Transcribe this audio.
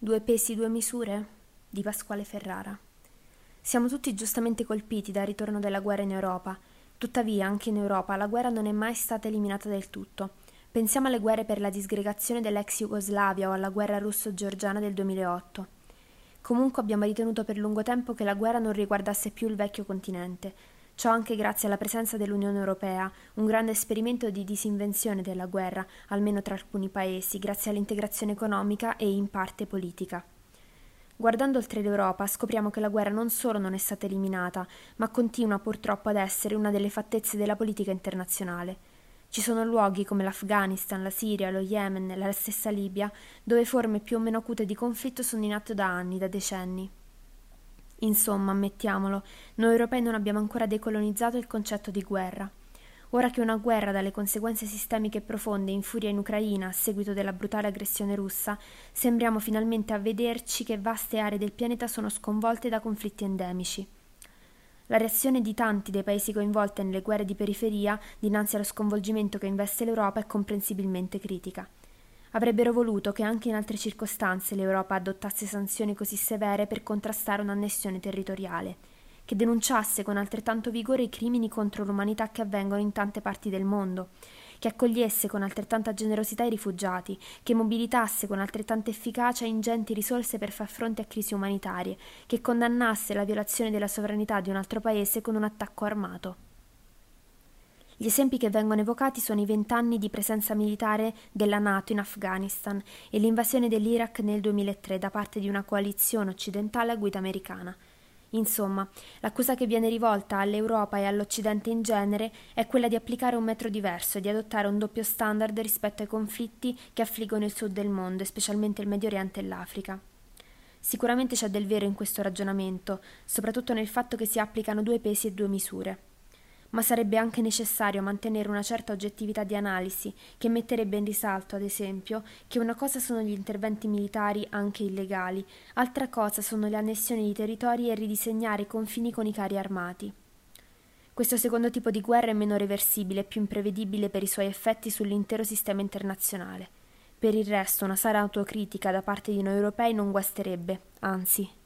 Due pesi, due misure? Di Pasquale Ferrara. Siamo tutti giustamente colpiti dal ritorno della guerra in Europa. Tuttavia, anche in Europa, la guerra non è mai stata eliminata del tutto. Pensiamo alle guerre per la disgregazione dell'ex Jugoslavia o alla guerra russo-georgiana del 2008. Comunque abbiamo ritenuto per lungo tempo che la guerra non riguardasse più il vecchio continente. Ciò anche grazie alla presenza dell'Unione Europea, un grande esperimento di disinvenzione della guerra, almeno tra alcuni paesi, grazie all'integrazione economica e in parte politica. Guardando oltre l'Europa scopriamo che la guerra non solo non è stata eliminata, ma continua purtroppo ad essere una delle fattezze della politica internazionale. Ci sono luoghi come l'Afghanistan, la Siria, lo Yemen, la stessa Libia, dove forme più o meno acute di conflitto sono in atto da anni, da decenni. Insomma, ammettiamolo, noi europei non abbiamo ancora decolonizzato il concetto di guerra. Ora che una guerra dalle conseguenze sistemiche profonde infuria in Ucraina a seguito della brutale aggressione russa, sembriamo finalmente avvederci che vaste aree del pianeta sono sconvolte da conflitti endemici. La reazione di tanti dei paesi coinvolti nelle guerre di periferia dinanzi allo sconvolgimento che investe l'Europa è comprensibilmente critica. Avrebbero voluto che anche in altre circostanze l'Europa adottasse sanzioni così severe per contrastare un'annessione territoriale, che denunciasse con altrettanto vigore i crimini contro l'umanità che avvengono in tante parti del mondo, che accogliesse con altrettanta generosità i rifugiati, che mobilitasse con altrettanta efficacia ingenti risorse per far fronte a crisi umanitarie, che condannasse la violazione della sovranità di un altro paese con un attacco armato. Gli esempi che vengono evocati sono i 20 anni di presenza militare della NATO in Afghanistan e l'invasione dell'Iraq nel 2003 da parte di una coalizione occidentale a guida americana. Insomma, l'accusa che viene rivolta all'Europa e all'Occidente in genere è quella di applicare un metro diverso e di adottare un doppio standard rispetto ai conflitti che affliggono il sud del mondo, e specialmente il Medio Oriente e l'Africa. Sicuramente c'è del vero in questo ragionamento, soprattutto nel fatto che si applicano due pesi e due misure. Ma sarebbe anche necessario mantenere una certa oggettività di analisi, che metterebbe in risalto, ad esempio, che una cosa sono gli interventi militari anche illegali, altra cosa sono le annessioni di territori e ridisegnare i confini con i carri armati. Questo secondo tipo di guerra è meno reversibile e più imprevedibile per i suoi effetti sull'intero sistema internazionale. Per il resto, una sana autocritica da parte di noi europei non guasterebbe, anzi.